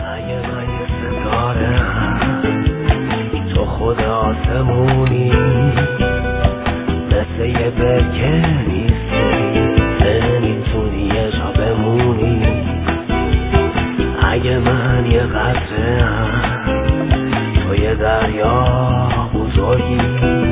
اگه من یه ستاره‌ام تو خود آسمونی، مثل یه برکه نیستی نمیتونی یه جا بمونی. اگه من یه قطره‌ام تو یه دریا بزرگی،